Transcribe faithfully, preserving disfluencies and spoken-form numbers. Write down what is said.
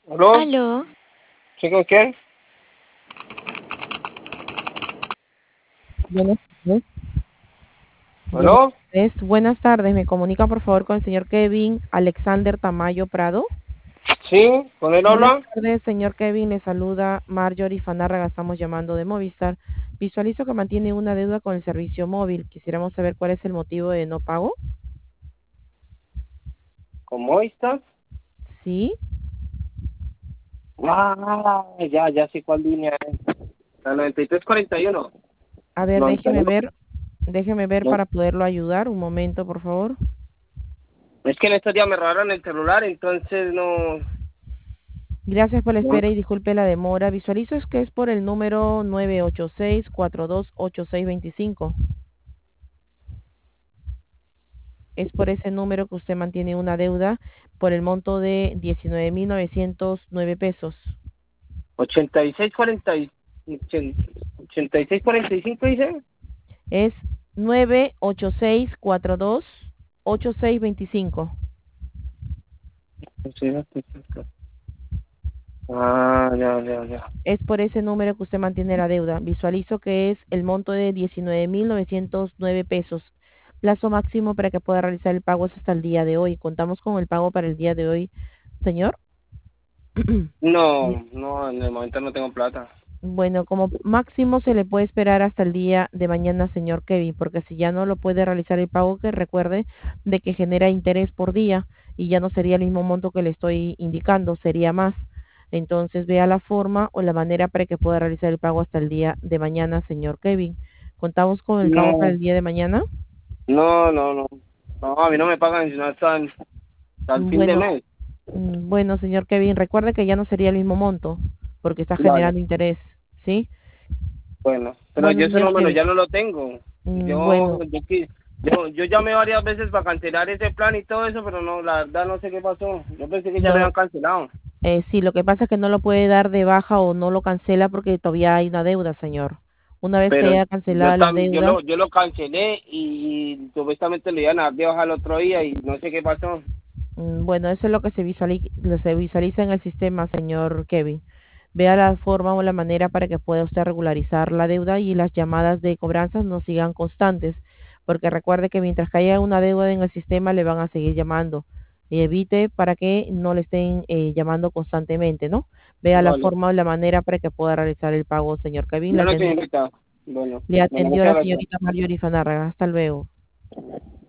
¿Aló? Aló, ¿Sí con quién? Buenas tardes. Buenas ¿Aló? tardes. Buenas tardes. ¿Me comunica por favor con el señor Kevin Alexander Tamayo Prado? ¿Sí? ¿Con él Buenas habla? tardes, señor Kevin. Le saluda Marjorie Fanárraga. Estamos llamando de Movistar. Visualizo que mantiene una deuda con el servicio móvil. Quisiéramos saber cuál es el motivo de no pago. ¿Cómo estás? Sí. Ah, ya, ya sé cuál línea es. La noventa y tres cuarenta y uno. A ver, déjeme noventa y uno. ver. Déjeme ver No. para poderlo ayudar. Un momento, por favor. Es que en estos días me robaron el celular, entonces no... Gracias por la no. espera y disculpe la demora. Visualizo es que es por el número nueve ocho seis, cuatro dos ocho seis dos cinco. Es por ese número que usted mantiene una deuda por el monto de diecinueve mil novecientos nueve pesos. ochenta y seis cuarenta y... ochenta y seis cuarenta y cinco dice. Es nueve ocho seis, cuatro dos ocho seis dos cinco. Ah, ya, ya, ya. Es por ese número que usted mantiene la deuda. Visualizo que es el monto de diecinueve mil novecientos nueve pesos. Plazo máximo para que pueda realizar el pago es hasta el día de hoy. Contamos con el pago para el día de hoy, señor. No, no, en el momento no tengo plata. Bueno, como máximo se le puede esperar hasta el día de mañana, señor Kevin, porque si ya no lo puede realizar el pago, que recuerde de que genera interés por día y ya no sería el mismo monto que le estoy indicando, sería más. Entonces vea la forma o la manera para que pueda realizar el pago hasta el día de mañana, señor Kevin. ¿Contamos con el pago para No, el día de mañana? no, no, no. No, a mí no me pagan sino hasta el, hasta el fin de Bueno, mes. mm, bueno, señor Kevin, recuerde que ya no sería el mismo monto porque está Vale. generando interés, ¿sí? Bueno, pero Bueno, yo ese señor número Kevin, ya no lo tengo. mm, Yo, bueno. yo, qui- yo, yo llamé varias veces para cancelar ese plan y todo eso, pero no, la verdad no sé qué pasó. Yo pensé que ya lo No, habían cancelado. Eh, sí, lo que pasa es que no lo puede dar de baja o no lo cancela porque todavía hay una deuda, señor. Una vez que Pero haya yo, cancelado la tam- yo deuda, lo, yo lo cancelé y supuestamente le iban a dar de baja el otro día y no sé qué pasó. mm, bueno, eso es lo que se visualiza, se visualiza en el sistema, señor Kevin. Vea la forma o la manera para que pueda usted regularizar la deuda y las llamadas de cobranzas no sigan constantes, porque recuerde que mientras que haya una deuda en el sistema le van a seguir llamando y evite para que no le estén eh, llamando constantemente, ¿no? Vea la Vale. forma o la manera para que pueda realizar el pago, señor Kevin. Le Bueno, atendió señorita. Bueno, Le bueno, atendió muchas la gracias. señorita Marjorie Fanárraga. Hasta luego.